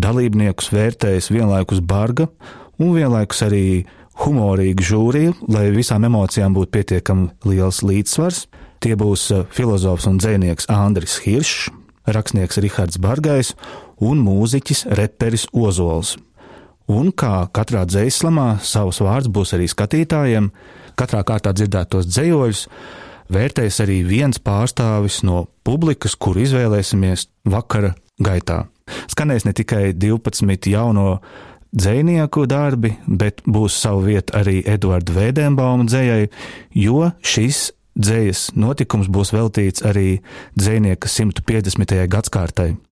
dalībniekus vērtējas vienlaikus barga un vienlaikus arī humorīga žūrija, lai visām emocijām būtu pietiekami liels līdzsvars. Tie būs filozofs un dzejnieks Andris Hiršs, rakstnieks Rihards Bargais un mūziķis reperis Ozols. Un kā katrā dzejslamā savs vārds būs arī skatītājiem, katrā kārtā dzirdētos dzejoļus vērtēs arī viens pārstāvis no publikas, kuru izvēlēsimies vakara gaitā. Skanēs ne tikai 12 jauno dzejnieku darbi, bet būs savu vietu arī Eduarda Vēdenbauma dzejai, jo šis dzejas notikums būs veltīts arī dzejnieka 150. gadskārtai.